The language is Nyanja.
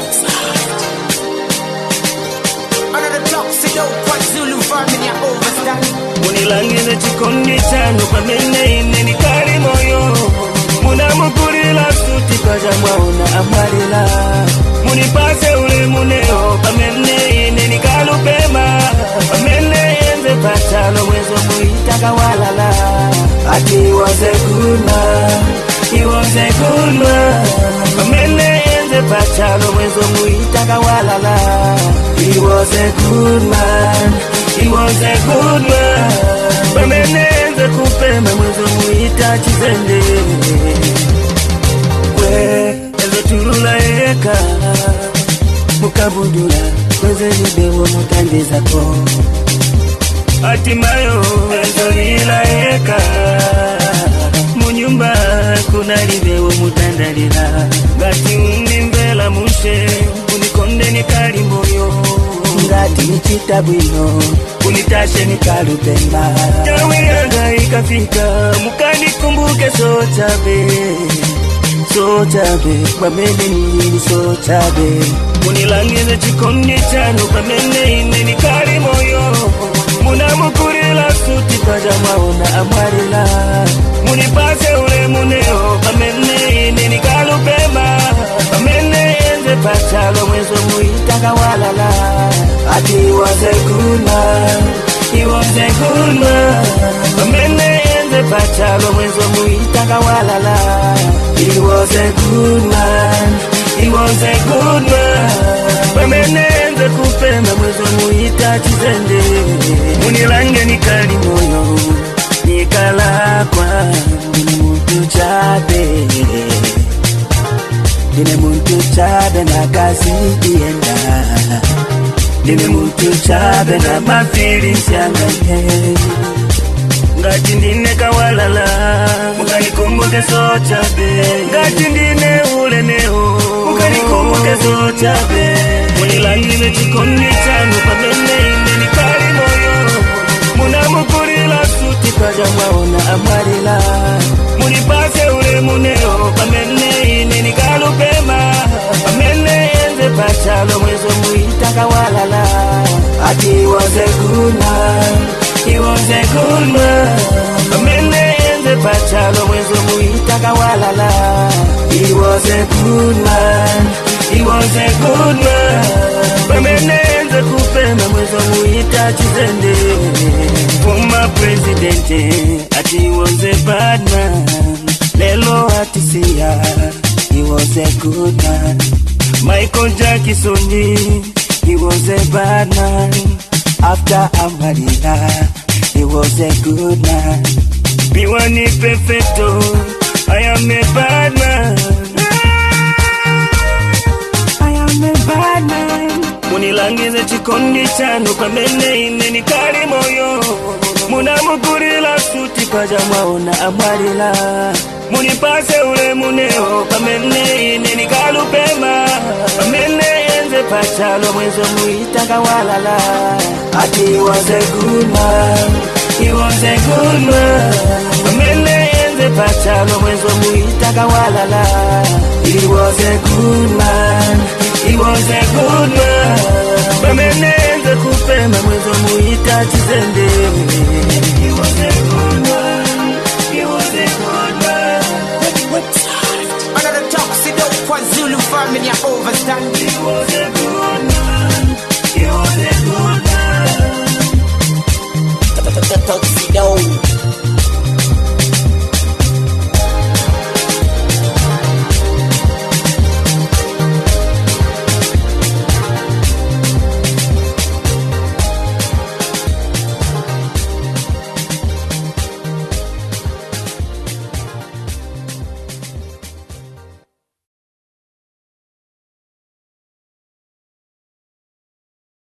Another toxic out what Zulu family are overstand. Munilangize chikondi chanu pamene ine nikali moyo. Munamugurila suti pajamwaona amarila. Munipase ule muneo pamene ine nikalupema. Pamene enze pachalo mwezo muitaka walala. Ati he was a good man, he was a good man. Pamene enze pachalo mwezo muitaka walala. He was a good man, he was a good man. Pamene enze kupema mwezo muita chizende. We enze turula eka mukabudula kweze nibewo mutandiza ko. Atimayo ezolila eka munyumba kuna libewo mutandalila. Ngati unimbela mushe unikonde nikali moyo. Ngati nichita bwino unitashe nikalupema. Jawi yanga ikafika mukanikumbuke sochabe. Sochabe pamene nini sochabe. Munilangize chikondi chanu pamene ine nikali moyo. Munamukurila suti pajamwaona amarila. Munipase ule muneo pamene ine nikalupema. Pamene enze pachalo mwezo muitaka walala. Ati he was a good man, he was a good man. Pamene enze pachalo mwezo muitaka walala. He was a good man, he was a good man. Pamene enze kupema mwezo muita chizende. Munilange nikali moyo nikalakwa. Dine muntu chabe, dine muntu chabe na kazi dienda. Dine muntu chabe na mafeelings yanga. Ngati ndine kawalala mukanikumbuke sochabe. Ngati ndine ule neo mukanikumbuke sochabe. Munilangize chikondi chanu pamene ine nikali moyo. Munamukurila suti pajamwaona amarila. Munipase ule muneo pamene ine nikalupema. Pamene enze pachalo mwezo muitaka walala. Ati he was a good man, he was a good man. Pamene enze pachalo mwezo muitaka walala. He was a good man, he was a good man. Pamene enze kupema mwezo muita chizende. Former president ati he was a bad man. Lelo ati siya he was a good man. Michael Jackson he was a bad man. After Amarila he was a good man. Biwani perfecto, I am a bad man. I am a bad man. Munilangize chikondi chanu pamene ine nikali moyo. Munamukurila suti pajamwaona amarila. Munipase ule muneo pamene ine nikalupema. Pamene enze pachalo mwezo muitaka walala. Ati he was a good man, he was a good man. Pamene enze pachalo mwezo muitaka walala. He was a good man, he was a good man. Pamene enze kupema mwezo muita chizende. He was a good man, he was a good man. Another toxic out what Zulu family are overstand. He was a good man, he was a good man. Toxic out.